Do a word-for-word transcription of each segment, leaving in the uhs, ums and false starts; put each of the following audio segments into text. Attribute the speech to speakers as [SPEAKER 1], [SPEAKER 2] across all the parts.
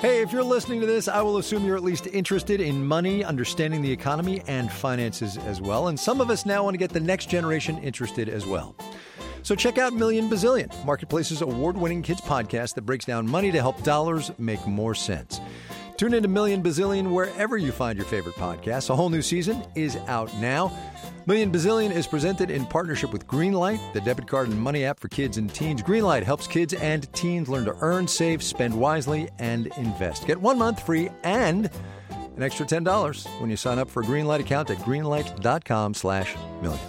[SPEAKER 1] Hey, if you're listening to this, I will assume you're at least interested in money, understanding the economy, and finances as well. And some of us now want to get the next generation interested as well. So check out Million Bazillion, Marketplace's award-winning kids podcast that breaks down money to help dollars make more sense. Tune into Million Bazillion wherever you find your favorite podcasts. A whole new season is out now. Million Bazillion is presented in partnership with Greenlight, the debit card and money app for kids and teens. Greenlight helps kids and teens learn to earn, save, spend wisely, and invest. Get one month free and an extra ten dollars when you sign up for a Greenlight account at greenlight.com slash million.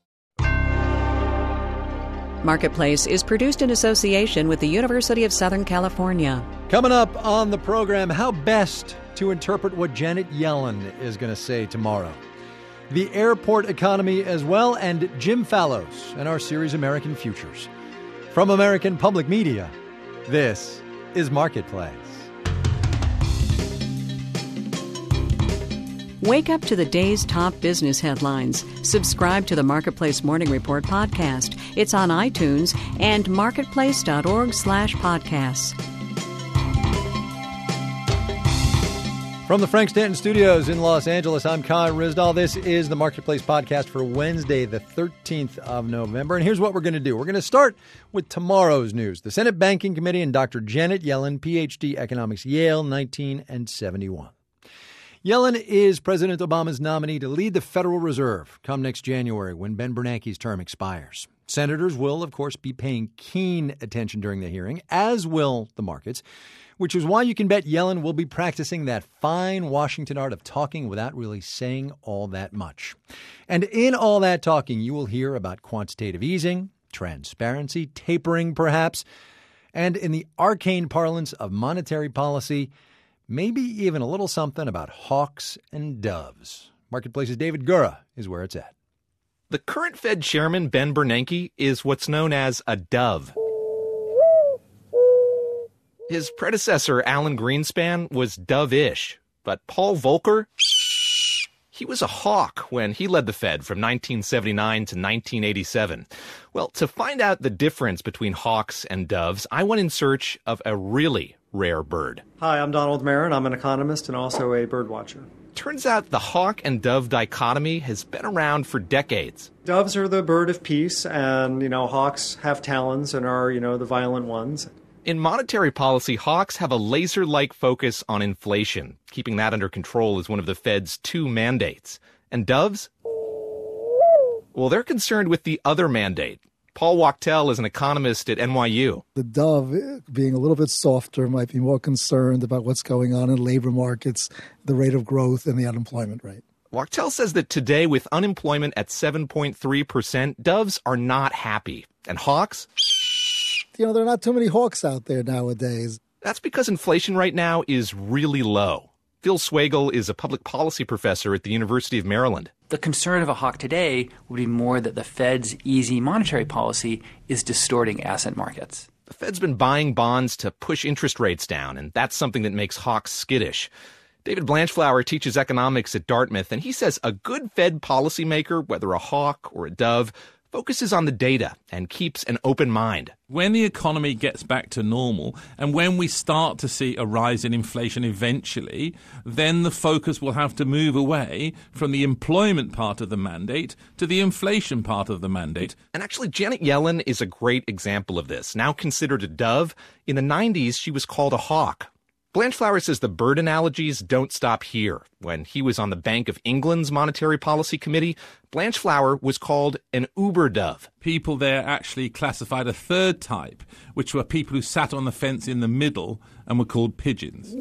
[SPEAKER 2] Marketplace is produced in association with the University of Southern California.
[SPEAKER 1] Coming up on the program, how best to interpret what Janet Yellen is going to say tomorrow. The airport economy as well, and Jim Fallows and our series American Futures. From American Public Media, this is Marketplace.
[SPEAKER 2] Wake up to the day's top business headlines. Subscribe to the Marketplace Morning Report podcast. It's on iTunes and marketplace.org slash podcasts.
[SPEAKER 1] From the Frank Stanton Studios in Los Angeles, I'm Kai Ryssdal. This is the Marketplace podcast for Wednesday, the thirteenth of November. And here's what we're going to do. We're going to start with tomorrow's news. The Senate Banking Committee and Doctor Janet Yellen, P H D, Economics, Yale, nineteen and seventy-one. Yellen is President Obama's nominee to lead the Federal Reserve come next January when Ben Bernanke's term expires. Senators will, of course, be paying keen attention during the hearing, as will the markets, which is why you can bet Yellen will be practicing that fine Washington art of talking without really saying all that much. And in all that talking, you will hear about quantitative easing, transparency, tapering perhaps, and in the arcane parlance of monetary policy, maybe even a little something about hawks and doves. Marketplace's David Gura is where it's at.
[SPEAKER 3] The current Fed chairman, Ben Bernanke, is what's known as a dove. His predecessor, Alan Greenspan, was dove-ish, but Paul Volcker, he was a hawk when he led the Fed from nineteen seventy-nine to nineteen eighty-seven. Well, to find out the difference between hawks and doves, I went in search of a really rare bird.
[SPEAKER 4] Hi, I'm Donald Marin. I'm an economist and also a bird watcher.
[SPEAKER 3] Turns out the hawk and dove dichotomy has been around for decades.
[SPEAKER 4] Doves are the bird of peace, and, you know, hawks have talons and are, you know, the violent ones.
[SPEAKER 3] In monetary policy, hawks have a laser-like focus on inflation. Keeping that under control is one of the Fed's two mandates. And doves? Well, they're concerned with the other mandate. Paul Wachtel is an economist at N Y U.
[SPEAKER 5] The dove, being a little bit softer, might be more concerned about what's going on in labor markets, the rate of growth, and the unemployment rate.
[SPEAKER 3] Wachtel says that today, with unemployment at seven point three percent, doves are not happy. And hawks?
[SPEAKER 5] You know, there are not too many hawks out there nowadays.
[SPEAKER 3] That's because inflation right now is really low. Phil Swagel is a public policy professor at the University of Maryland.
[SPEAKER 6] The concern of a hawk today would be more that the Fed's easy monetary policy is distorting asset markets.
[SPEAKER 3] The Fed's been buying bonds to push interest rates down, and that's something that makes hawks skittish. David Blanchflower teaches economics at Dartmouth, and he says a good Fed policymaker, whether a hawk or a dove, focuses on the data and keeps an open mind.
[SPEAKER 7] When the economy gets back to normal and when we start to see a rise in inflation eventually, then the focus will have to move away from the employment part of the mandate to the inflation part of the mandate.
[SPEAKER 3] And actually, Janet Yellen is a great example of this. Now considered a dove, in the nineties, she was called a hawk. Blanchflower says the bird analogies don't stop here. When he was on the Bank of England's Monetary Policy Committee, Blanchflower was called an uber dove.
[SPEAKER 7] People there actually classified a third type, which were people who sat on the fence in the middle and were called pigeons.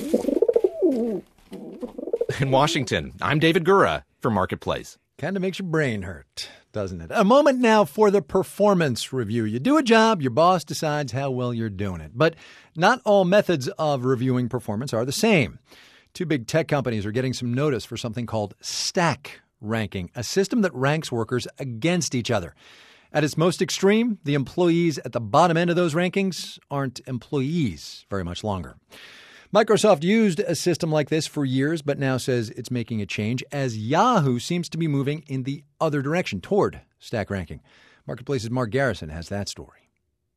[SPEAKER 3] In Washington, I'm David Gura for Marketplace.
[SPEAKER 1] Kind of makes your brain hurt, doesn't it? A moment now for the performance review. You do a job, your boss decides how well you're doing it. But not all methods of reviewing performance are the same. Two big tech companies are getting some notice for something called stack ranking, a system that ranks workers against each other. At its most extreme, the employees at the bottom end of those rankings aren't employees very much longer. Microsoft used a system like this for years, but now says it's making a change as Yahoo seems to be moving in the other direction, toward stack ranking. Marketplace's Mark Garrison has that story.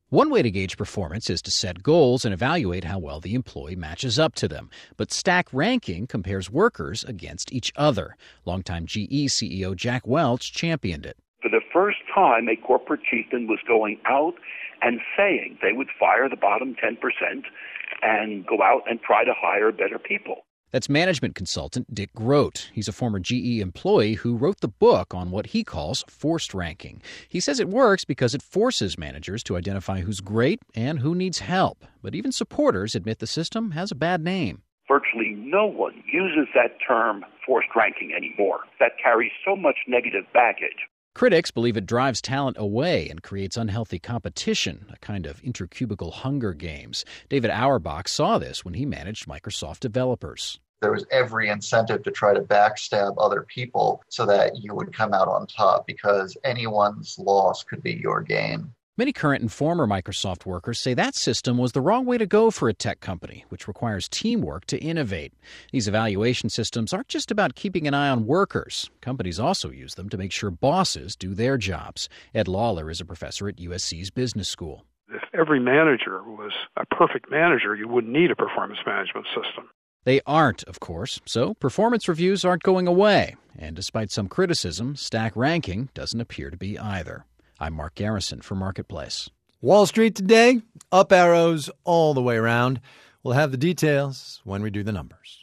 [SPEAKER 8] One way to gauge performance is to set goals and evaluate how well the employee matches up to them. But Stack Ranking compares workers against each other. Longtime G E C E O Jack Welch championed it.
[SPEAKER 9] For the first time, a corporate chieftain was going out and saying they would fire the bottom ten percent and go out and try to hire better people.
[SPEAKER 8] That's management consultant Dick Grote. He's a former G E employee who wrote the book on what he calls forced ranking. He says it works because it forces managers to identify who's great and who needs help. But even supporters admit the system has a bad name.
[SPEAKER 9] Virtually no one uses that term forced ranking anymore. That carries so much negative baggage.
[SPEAKER 8] Critics believe it drives talent away and creates unhealthy competition, a kind of intercubicle Hunger Games. David Auerbach saw this when he managed Microsoft developers.
[SPEAKER 10] There was every incentive to try to backstab other people so that you would come out on top because anyone's loss could be your gain.
[SPEAKER 8] Many current and former Microsoft workers say that system was the wrong way to go for a tech company, which requires teamwork to innovate. These evaluation systems aren't just about keeping an eye on workers. Companies also use them to make sure bosses do their jobs. Ed Lawler is a professor at U S C's Business School.
[SPEAKER 11] If every manager was a perfect manager, you wouldn't need a performance management system.
[SPEAKER 8] They aren't, of course, so performance reviews aren't going away. And despite some criticism, Stack Ranking doesn't appear to be either. I'm Mark Garrison for Marketplace.
[SPEAKER 1] Wall Street today, up arrows all the way around. We'll have the details when we do the numbers.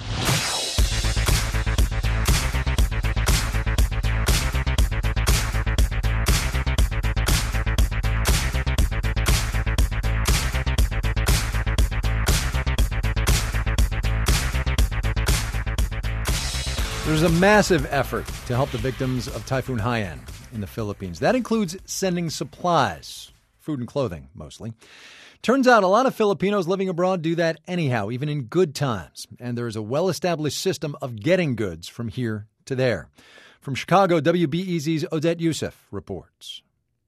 [SPEAKER 1] There's a massive effort to help the victims of Typhoon Haiyan in the Philippines. That includes sending supplies, food and clothing mostly. Turns out a lot of Filipinos living abroad do that anyhow, even in good times. And there is a well-established system of getting goods from here to there. From Chicago, W B E Z's Odette Youssef reports.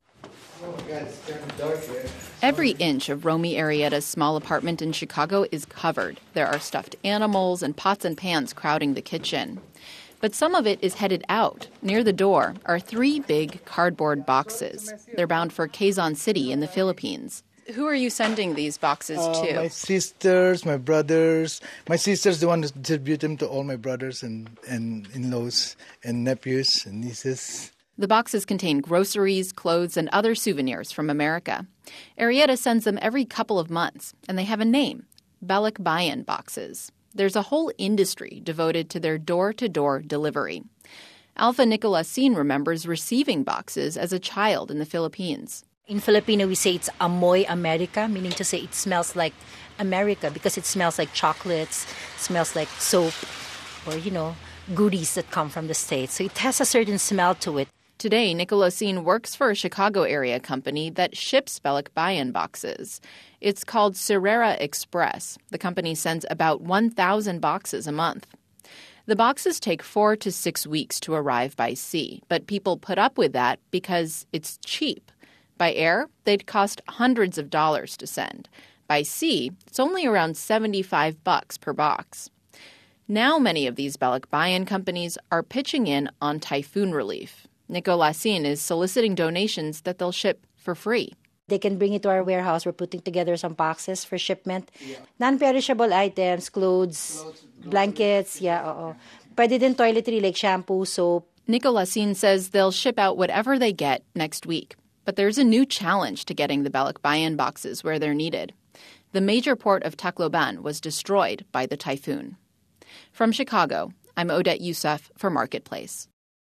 [SPEAKER 12] Oh my God, it's turning dark here. Every inch of Romy Arrieta's small apartment in Chicago is covered. There are stuffed animals and pots and pans crowding the kitchen. But some of it is headed out. Near the door are three big cardboard boxes. They're bound for Quezon City in the Philippines. Who are you sending these boxes
[SPEAKER 13] uh,
[SPEAKER 12] to?
[SPEAKER 13] My sisters, my brothers. My sister's the one who distribute them to all my brothers and, and in-laws and nephews and nieces.
[SPEAKER 12] The boxes contain groceries, clothes, and other souvenirs from America. Arrieta sends them every couple of months, and they have a name, Balikbayan boxes. There's a whole industry devoted to their door-to-door delivery. Alpha Nicolasin remembers receiving boxes as a child in the Philippines.
[SPEAKER 14] In Filipino, we say it's amoy America, meaning to say it smells like America because it smells like chocolates, smells like soap, or, you know, goodies that come from the States. So it has a certain smell to it.
[SPEAKER 12] Today, Nicolasin works for a Chicago area company that ships Balikbayan boxes. It's called Serrera Express. The company sends about one thousand boxes a month. The boxes take four to six weeks to arrive by sea, but people put up with that because it's cheap. By air, they'd cost hundreds of dollars to send. By sea, it's only around seventy-five bucks per box. Now many of these Balikbayan companies are pitching in on typhoon relief. Nicolasin is soliciting donations that they'll ship for free.
[SPEAKER 14] They can bring it to our warehouse. We're putting together some boxes for shipment. Yeah. Non-perishable items, clothes, clothes blankets, yeah, oo. Pwede din toiletry like shampoo, soap.
[SPEAKER 12] Nicolasin says they'll ship out whatever they get next week. But there's a new challenge to getting the Balikbayan boxes where they're needed. The major port of Tacloban was destroyed by the typhoon. From Chicago, I'm Odette Youssef for Marketplace.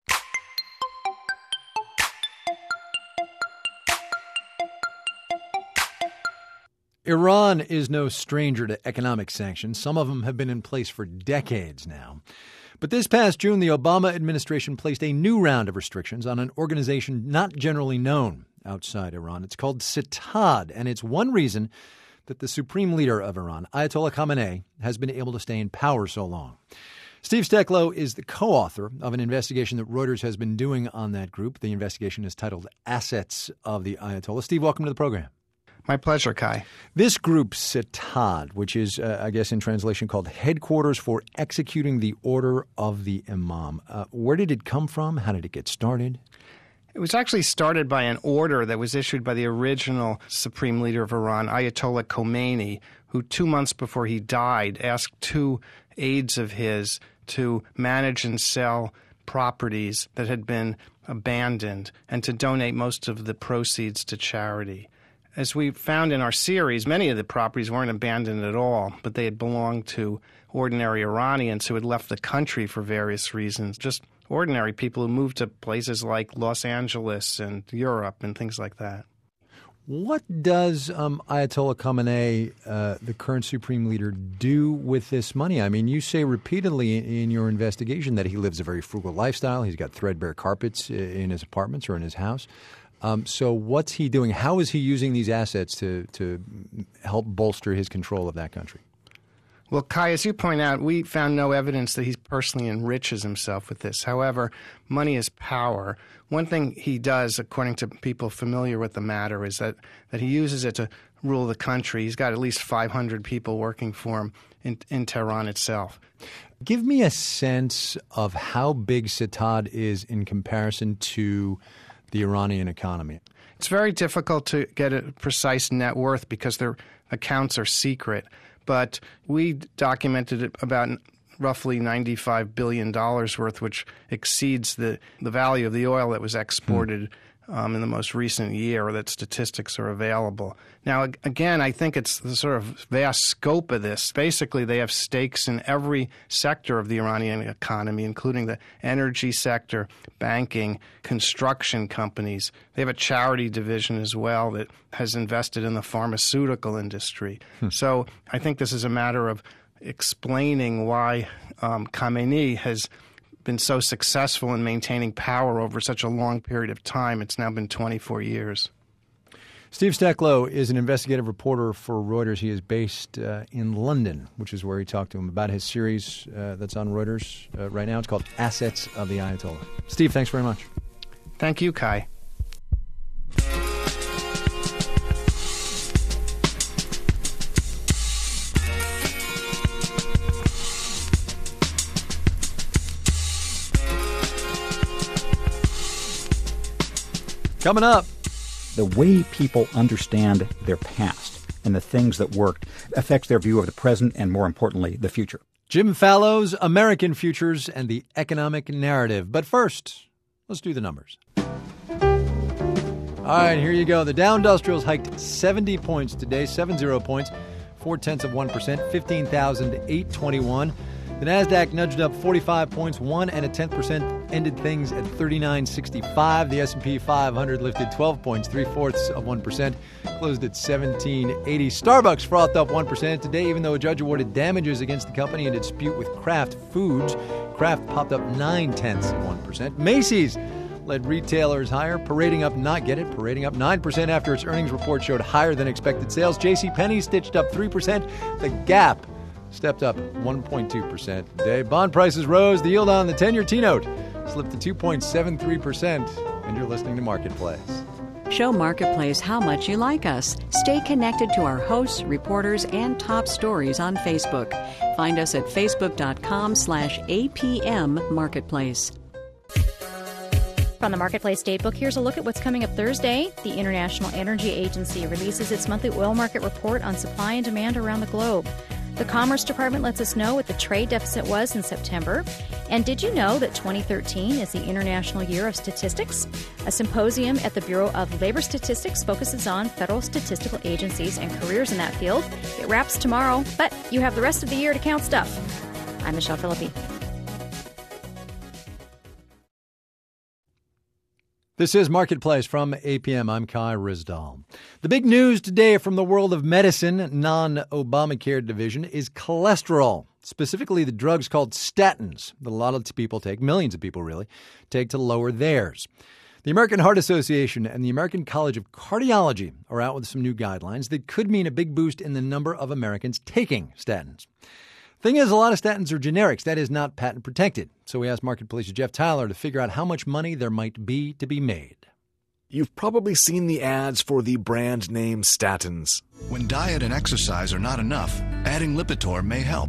[SPEAKER 1] Iran is no stranger to economic sanctions. Some of them have been in place for decades now. But this past June, the Obama administration placed a new round of restrictions on an organization not generally known outside Iran. It's called Sitad, and it's one reason that the supreme leader of Iran, Ayatollah Khamenei, has been able to stay in power so long. Steve Stecklow is the co-author of an investigation that Reuters has been doing on that group. The investigation is titled Assets of the Ayatollah. Steve, welcome to the program.
[SPEAKER 15] My pleasure, Kai.
[SPEAKER 1] This group, Sitad, which is, uh, I guess in translation, called Headquarters for Executing the Order of the Imam. Uh, where did it come from? How did it get started?
[SPEAKER 15] It was actually started by an order that was issued by the original supreme leader of Iran, Ayatollah Khomeini, who two months before he died asked two aides of his to manage and sell properties that had been abandoned and to donate most of the proceeds to charity. As we found in our series, many of the properties weren't abandoned at all, but they had belonged to ordinary Iranians who had left the country for various reasons, just ordinary people who moved to places like Los Angeles and Europe and things like that.
[SPEAKER 1] What does um, Ayatollah Khamenei, uh, the current supreme leader, do with this money? I mean, you say repeatedly in, in your investigation that he lives a very frugal lifestyle. He's got threadbare carpets in his apartments or in his house. Um, so what's he doing? How is he using these assets to, to help bolster his control of that country?
[SPEAKER 15] Well, Kai, as you point out, we found no evidence that he personally enriches himself with this. However, money is power. One thing he does, according to people familiar with the matter, is that, that he uses it to rule the country. He's got at least five hundred people working for him in, in Tehran itself.
[SPEAKER 1] Give me a sense of how big Setad is in comparison to the Iranian economy.
[SPEAKER 15] It's very difficult to get a precise net worth because their accounts are secret. But we documented it about roughly ninety-five billion dollars worth, which exceeds the, the value of the oil that was exported hmm. um, in the most recent year. That statistics are available. Now, again, I think it's the sort of vast scope of this. Basically, they have stakes in every sector of the Iranian economy, including the energy sector, banking, construction companies. They have a charity division as well that has invested in the pharmaceutical industry. Hmm. So I think this is a matter of explaining why um, Khamenei has been so successful in maintaining power over such a long period of time. It's now been twenty-four years.
[SPEAKER 1] Steve Stecklow is an investigative reporter for Reuters. He is based uh, in London, which is where he talked to him about his series uh, that's on Reuters uh, right now. It's called Assets of the Ayatollah. Steve, thanks very much.
[SPEAKER 15] Thank you, Kai.
[SPEAKER 1] Coming up.
[SPEAKER 16] The way people understand their past and the things that worked affects their view of the present and, more importantly, the future.
[SPEAKER 1] Jim Fallow's American Futures and the Economic Narrative. But first, let's do the numbers. All right, here you go. The Dow Industrials hiked seventy points today, seventy points, four-tenths of one percent, fifteen thousand eight hundred twenty-one. The NASDAQ nudged up forty-five points, one and a tenth percent, ended things at thirty-nine sixty-five. The S and P five hundred lifted twelve points, three-fourths of one percent, closed at seventeen eighty. Starbucks frothed up one percent today, even though a judge awarded damages against the company in a dispute with Kraft Foods. Kraft popped up nine-tenths of one percent. Macy's led retailers higher, parading up, not get it, parading up nine percent after its earnings report showed higher than expected sales. JCPenney stitched up three percent. The Gap stepped up one point two percent today. Bond prices rose. The yield on the ten-year T-note slipped to two point seven three percent. And you're listening to Marketplace.
[SPEAKER 2] Show Marketplace how much you like us. Stay connected to our hosts, reporters, and top stories on Facebook. Find us at facebook.com slash APM Marketplace.
[SPEAKER 17] From the Marketplace Datebook, here's a look at what's coming up Thursday. The International Energy Agency releases its monthly oil market report on supply and demand around the globe. The Commerce Department lets us know what the trade deficit was in September. And did you know that twenty thirteen is the International Year of Statistics? A symposium at the Bureau of Labor Statistics focuses on federal statistical agencies and careers in that field. It wraps tomorrow, but you have the rest of the year to count stuff. I'm Michelle Philippi.
[SPEAKER 1] This is Marketplace from A P M. I'm Kai Ryssdal. The big news today from the world of medicine, non-Obamacare division, is cholesterol, specifically the drugs called statins that a lot of people take, millions of people really, take to lower theirs. The American Heart Association and the American College of Cardiology are out with some new guidelines that could mean a big boost in the number of Americans taking statins. Thing is, a lot of statins are generics. That is not patent protected. So we asked Marketplace's Jeff Tyler to figure out how much money there might be to be made.
[SPEAKER 18] You've probably seen the ads for the brand name statins.
[SPEAKER 19] When diet and exercise are not enough, adding Lipitor may help.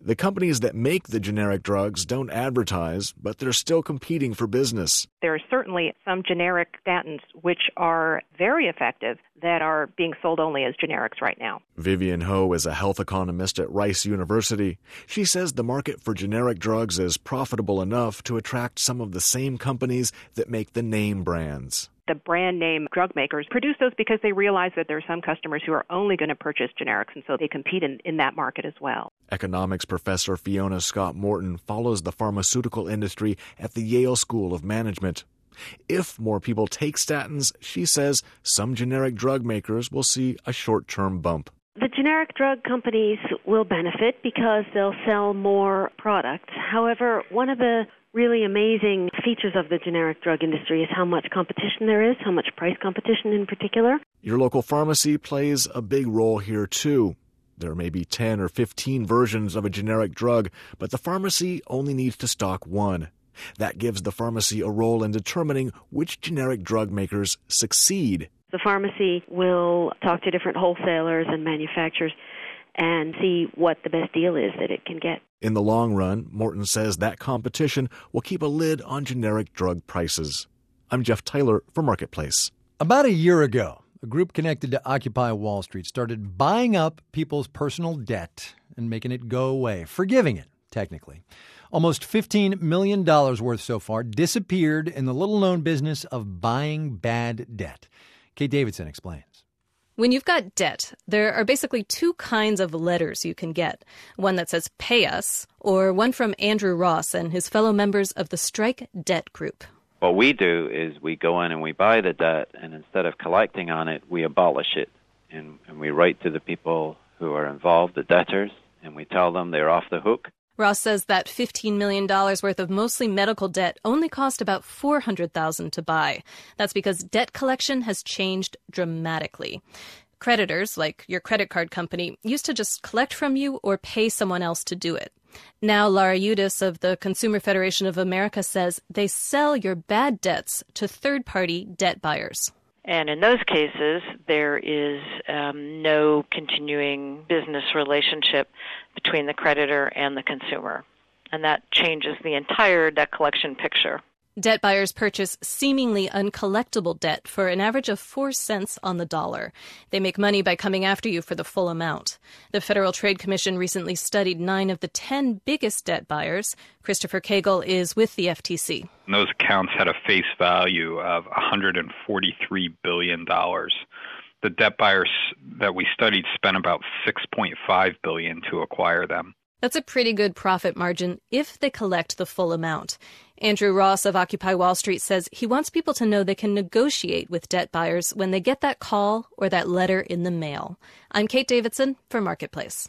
[SPEAKER 18] The companies that make the generic drugs don't advertise, but they're still competing for business.
[SPEAKER 19] There are certainly some generic statins which are very effective that are being sold only as generics right now.
[SPEAKER 18] Vivian Ho is a health economist at Rice University. She says the market for generic drugs is profitable enough to attract some of the same companies that make the name brands.
[SPEAKER 19] The brand name drug makers produce those because they realize that there are some customers who are only going to purchase generics, and so they compete in, in that market as well.
[SPEAKER 18] Economics professor Fiona Scott Morton follows the pharmaceutical industry at the Yale School of Management. If more people take statins, she says some generic drug makers will see a short-term bump.
[SPEAKER 20] The generic drug companies will benefit because they'll sell more products. However, one of the really amazing features of the generic drug industry is how much competition there is, how much price competition in particular.
[SPEAKER 18] Your local pharmacy plays a big role here, too. There may be ten or fifteen versions of a generic drug, but the pharmacy only needs to stock one. That gives the pharmacy a role in determining which generic drug makers succeed.
[SPEAKER 20] The pharmacy will talk to different wholesalers and manufacturers and see what the best deal is that it can get.
[SPEAKER 18] In the long run, Morton says that competition will keep a lid on generic drug prices. I'm Jeff Tyler for Marketplace.
[SPEAKER 1] About a year ago, a group connected to Occupy Wall Street started buying up people's personal debt and making it go away, forgiving it, technically. Almost fifteen million dollars worth so far disappeared in the little-known business of buying bad debt. Kate Davidson explains.
[SPEAKER 21] When you've got debt, there are basically two kinds of letters you can get. One that says, pay us, or one from Andrew Ross and his fellow members of the Strike Debt Group.
[SPEAKER 22] What we do is we go in and we buy the debt, and instead of collecting on it, we abolish it. And, and we write to the people who are involved, the debtors, and we tell them they're off the hook.
[SPEAKER 21] Ross says that fifteen million dollars worth of mostly medical debt only cost about four hundred thousand dollars to buy. That's because debt collection has changed dramatically. Creditors, like your credit card company, used to just collect from you or pay someone else to do it. Now, Lara Udis of the Consumer Federation of America says they sell your bad debts to third-party debt buyers.
[SPEAKER 23] And in those cases, there is um, no continuing business relationship between the creditor and the consumer. And that changes the entire debt collection picture.
[SPEAKER 21] Debt buyers purchase seemingly uncollectible debt for an average of four cents on the dollar. They make money by coming after you for the full amount. The Federal Trade Commission recently studied nine of the ten biggest debt buyers. Christopher Cagle is with the F T C.
[SPEAKER 24] And those accounts had a face value of one hundred forty-three billion dollars. The debt buyers that we studied spent about six point five billion dollars to acquire them.
[SPEAKER 21] That's a pretty good profit margin if they collect the full amount. Andrew Ross of Occupy Wall Street says he wants people to know they can negotiate with debt buyers when they get that call or that letter in the mail. I'm Kate Davidson for Marketplace.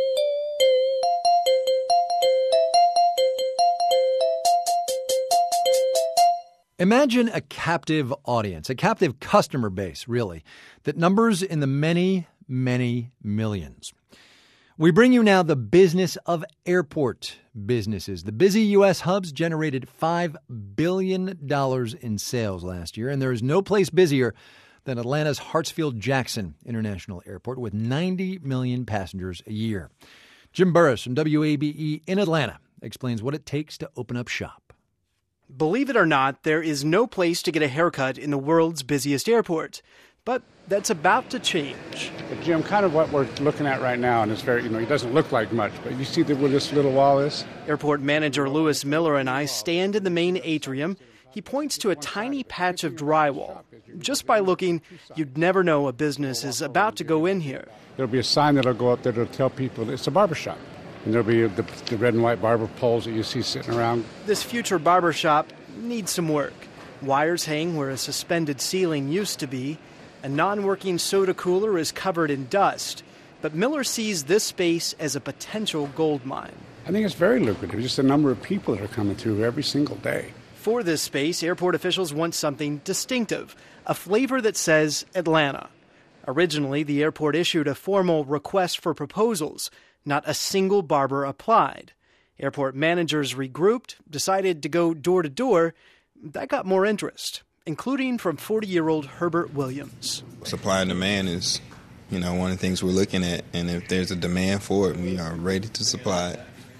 [SPEAKER 1] Imagine a captive audience, a captive customer base, really, that numbers in the many, many millions. We bring you now the business of airport businesses. The busy U S hubs generated five billion dollars in sales last year, and there is no place busier than Atlanta's Hartsfield-Jackson International Airport with ninety million passengers a year. Jim Burris from W A B E in Atlanta explains what it takes to open up shop.
[SPEAKER 25] Believe it or not, there is no place to get a haircut in the world's busiest airport. But that's about to change.
[SPEAKER 26] But Jim, kind of what we're looking at right now, and it's very, you know, it doesn't look like much, but you see that where this little wall is?
[SPEAKER 25] Airport manager Lewis Miller and I stand in the main atrium. He points to a tiny patch of drywall. Just by looking, you'd never know a business is about to go in here.
[SPEAKER 26] There'll be a sign that'll go up there that'll tell people it's a barbershop. And there'll be the, the red and white barber poles that you see sitting around.
[SPEAKER 25] This future barbershop needs some work. Wires hang where a suspended ceiling used to be. A non-working soda cooler is covered in dust, but Miller sees this space as a potential gold mine.
[SPEAKER 26] I think it's very lucrative, just the number of people that are coming through every single day.
[SPEAKER 25] For this space, airport officials want something distinctive, a flavor that says Atlanta. Originally, the airport issued a formal request for proposals. Not a single barber applied. Airport managers regrouped, decided to go door to door. That got more interest, including from forty-year-old Herbert Williams.
[SPEAKER 27] Supply and demand is, you know, one of the things we're looking at, and if there's a demand for it, we are ready to supply it.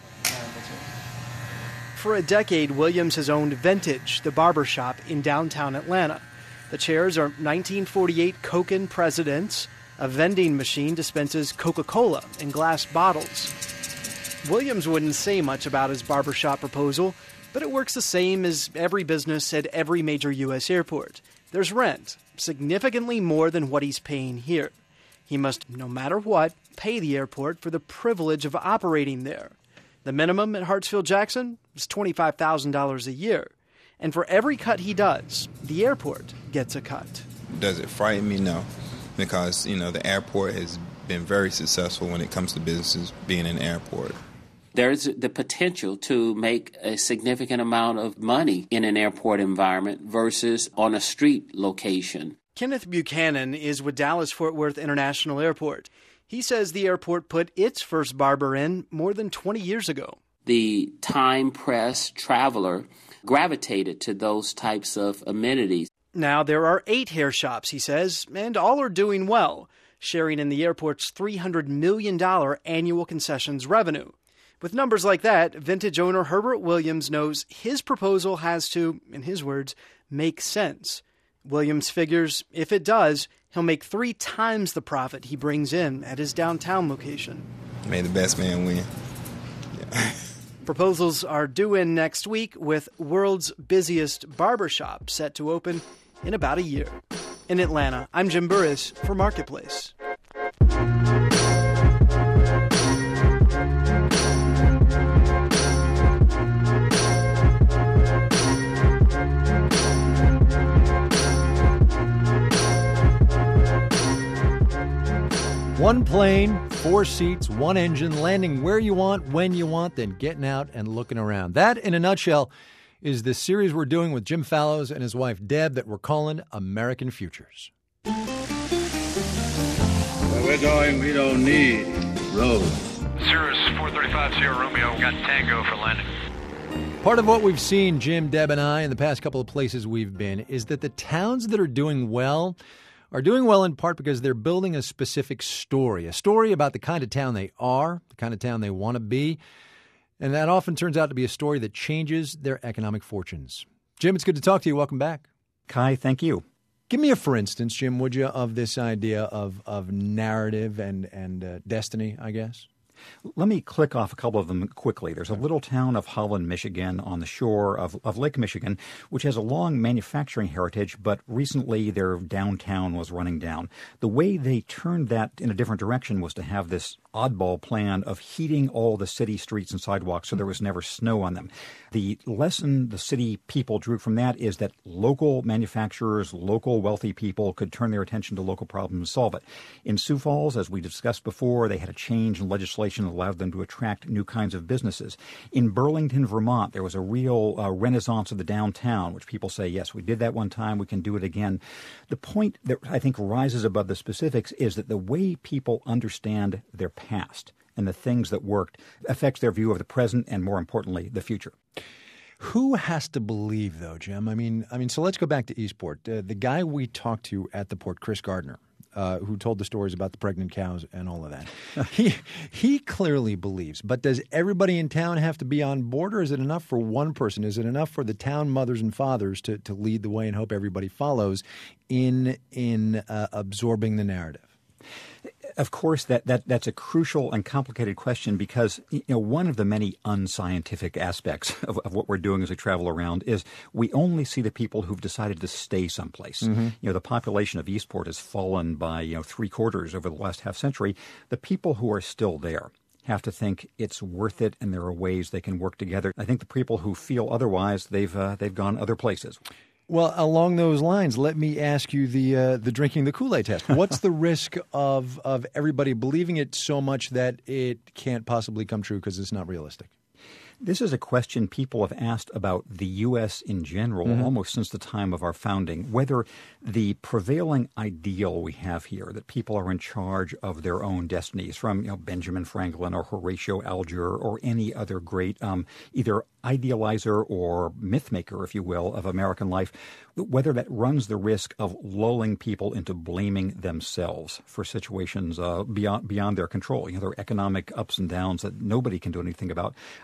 [SPEAKER 25] For a decade, Williams has owned Vintage, the barber shop in downtown Atlanta. The chairs are nineteen forty-eight Koken Presidents. A vending machine dispenses Coca-Cola in glass bottles. Williams wouldn't say much about his barbershop proposal, but it works the same as every business at every major U S airport. There's rent, significantly more than what he's paying here. He must, no matter what, pay the airport for the privilege of operating there. The minimum at Hartsfield-Jackson is twenty-five thousand dollars a year. And for every cut he does, the airport gets a cut.
[SPEAKER 3] Does it frighten me? No. Because, you know, the airport has been very successful when it comes to businesses being an airport.
[SPEAKER 4] There's the potential to make a significant amount of money in an airport environment versus on a street location.
[SPEAKER 25] Kenneth Buchanan is with Dallas-Fort Worth International Airport. He says the airport put its first barber in more than twenty years ago.
[SPEAKER 4] The time-pressed traveler gravitated to those types of amenities.
[SPEAKER 25] Now there are eight hair shops, he says, and all are doing well, sharing in the airport's three hundred million dollars annual concessions revenue. With numbers like that, Vintage owner Herbert Williams knows his proposal has to, in his words, make sense. Williams figures if it does, he'll make three times the profit he brings in at his downtown location.
[SPEAKER 3] May the best man win. Yeah.
[SPEAKER 25] Proposals are due in next week, with world's busiest barbershop set to open in about a year. In Atlanta, I'm Jim Burris for Marketplace.
[SPEAKER 1] One plane, four seats, one engine, landing where you want, when you want, then getting out and looking around. That, in a nutshell, is the series we're doing with Jim Fallows and his wife Deb that we're calling American Futures.
[SPEAKER 5] Where we're going, we don't need roads.
[SPEAKER 6] Cirrus four thirty-five Sierra Romeo, got Tango for landing.
[SPEAKER 1] Part of what we've seen, Jim, Deb, and I, in the past couple of places we've been, is that the towns that are doing well are doing well in part because they're building a specific story, a story about the kind of town they are, the kind of town they want to be, and that often turns out to be a story that changes their economic fortunes. Jim, it's good to talk to you. Welcome back.
[SPEAKER 16] Kai, thank you.
[SPEAKER 1] Give me a for instance, Jim, would you, of this idea of, of narrative and, and uh, destiny, I guess?
[SPEAKER 16] Let me click off a couple of them quickly. There's a little town of Holland, Michigan, on the shore of, of Lake Michigan, which has a long manufacturing heritage, but recently their downtown was running down. The way they turned that in a different direction was to have this oddball plan of heating all the city streets and sidewalks so there was never snow on them. The lesson the city people drew from that is that local manufacturers, local wealthy people could turn their attention to local problems and solve it. In Sioux Falls, as we discussed before, they had a change in legislation that allowed them to attract new kinds of businesses. In Burlington, Vermont, there was a real uh, renaissance of the downtown, which people say, yes, we did that one time, we can do it again. The point that I think rises above the specifics is that the way people understand their past and the things that worked affects their view of the present and, more importantly, the future.
[SPEAKER 1] Who has to believe, though, Jim? I mean, I mean, so let's go back to Eastport. Uh, the guy we talked to at the port, Chris Gardner, uh, who told the stories about the pregnant cows and all of that, he he clearly believes. But does everybody in town have to be on board, or is it enough for one person? Is it enough for the town mothers and fathers to, to lead the way and hope everybody follows in in uh, absorbing the narrative?
[SPEAKER 16] Of course, that, that that's a crucial and complicated question because, you know, one of the many unscientific aspects of, of what we're doing as we travel around is we only see the people who've decided to stay someplace. Mm-hmm. You know, the population of Eastport has fallen by, you know, three quarters over the last half century. The people who are still there have to think it's worth it and there are ways they can work together. I think the people who feel otherwise, they've uh, they've gone other places.
[SPEAKER 1] Well, along those lines, let me ask you the uh, the drinking the Kool-Aid test. What's the risk of, of everybody believing it so much that it can't possibly come true because it's not realistic?
[SPEAKER 16] This is a question people have asked about the U S in general mm-hmm. almost since the time of our founding, whether the prevailing ideal we have here, that people are in charge of their own destinies, from you know, Benjamin Franklin or Horatio Alger or any other great um, either idealizer or myth maker, if you will, of American life, whether that runs the risk of lulling people into blaming themselves for situations uh, beyond beyond their control. You know, there are economic ups and downs that nobody can do anything about. I think at the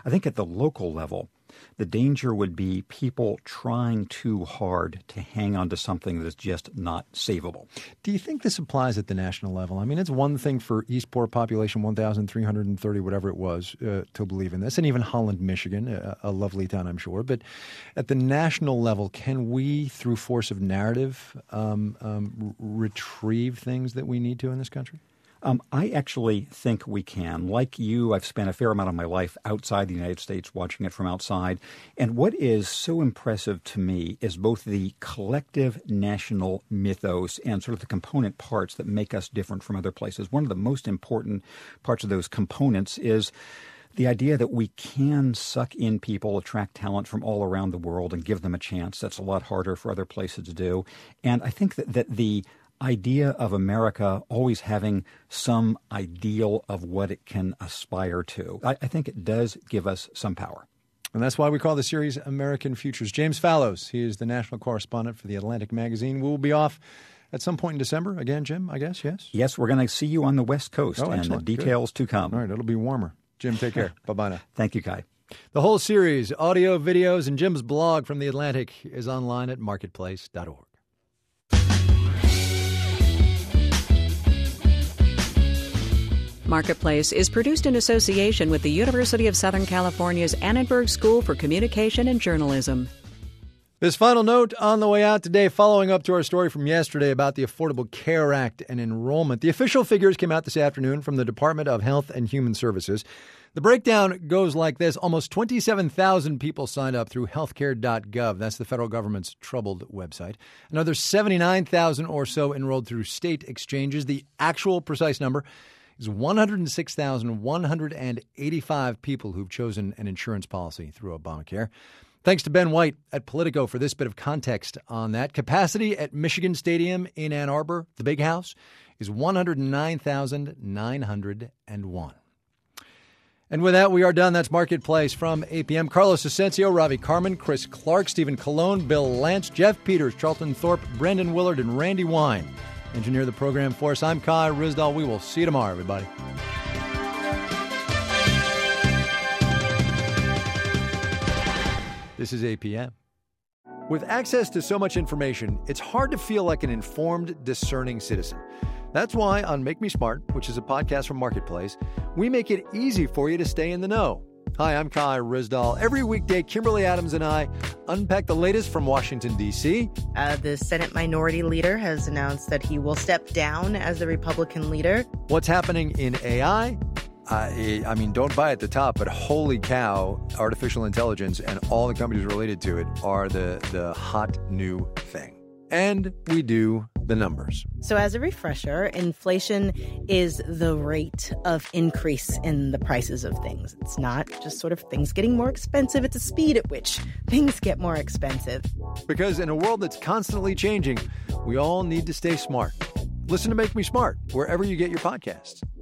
[SPEAKER 16] the local level, the danger would be people trying too hard to hang on to something that's just not savable.
[SPEAKER 1] Do you think this applies at the national level? I mean, it's one thing for Eastport population, one thousand three hundred thirty, whatever it was, uh, to believe in this, and even Holland, Michigan, a, a lovely town, I'm sure. But at the national level, can we, through force of narrative, um, um, r- retrieve things that we need to in this country?
[SPEAKER 16] Um, I actually think we can. Like you, I've spent a fair amount of my life outside the United States watching it from outside. And what is so impressive to me is both the collective national mythos and sort of the component parts that make us different from other places. One of the most important parts of those components is the idea that we can suck in people, attract talent from all around the world and give them a chance. That's a lot harder for other places to do. And I think that, that the idea of America always having some ideal of what it can aspire to, I, I think it does give us some power.
[SPEAKER 1] And that's why we call the series American Futures. James Fallows, he is the national correspondent for The Atlantic magazine. We will be off at some point in December. Again, Jim, I guess, yes?
[SPEAKER 16] Yes, we're going to see you on the West Coast,
[SPEAKER 1] oh,
[SPEAKER 16] and the details
[SPEAKER 1] Good.
[SPEAKER 16] to come.
[SPEAKER 1] All right, it'll be warmer. Jim, take care. Bye-bye now.
[SPEAKER 16] Thank you, Kai.
[SPEAKER 1] The whole series, audio, videos, and Jim's blog from The Atlantic is online at marketplace dot org.
[SPEAKER 2] Marketplace is produced in association with the University of Southern California's Annenberg School for Communication and Journalism.
[SPEAKER 1] This final note on the way out today, following up to our story from yesterday about the Affordable Care Act and enrollment. The official figures came out this afternoon from the Department of Health and Human Services. The breakdown goes like this. Almost twenty-seven thousand people signed up through healthcare dot gov. That's the federal government's troubled website. Another seventy-nine thousand or so enrolled through state exchanges. The actual precise number is one hundred six thousand one hundred eighty-five people who've chosen an insurance policy through Obamacare. Thanks to Ben White at Politico for this bit of context on that. Capacity at Michigan Stadium in Ann Arbor, the Big House, is one hundred nine thousand nine hundred one. And with that, we are done. That's Marketplace from A P M. Carlos Asensio, Ravi Carmen, Chris Clark, Stephen Colon, Bill Lance, Jeff Peters, Charlton Thorpe, Brendan Willard, and Randy Wine. Engineer the program for us. I'm Kai Ryssdal. We will see you tomorrow, everybody. This is A P M. With access to so much information, it's hard to feel like an informed, discerning citizen. That's why on Make Me Smart, which is a podcast from Marketplace, we make it easy for you to stay in the know. Hi, I'm Kai Ryssdal. Every weekday, Kimberly Adams and I unpack the latest from Washington, D C
[SPEAKER 7] Uh, the Senate Minority Leader has announced that he will step down as the Republican leader.
[SPEAKER 1] What's happening in A I? Uh, I mean, don't buy at the top, but holy cow, artificial intelligence and all the companies related to it are the, the hot new thing. And we do the numbers.
[SPEAKER 7] So as a refresher, inflation is the rate of increase in the prices of things. It's not just sort of things getting more expensive. It's a speed at which things get more expensive.
[SPEAKER 1] Because in a world that's constantly changing, we all need to stay smart. Listen to Make Me Smart wherever you get your podcasts.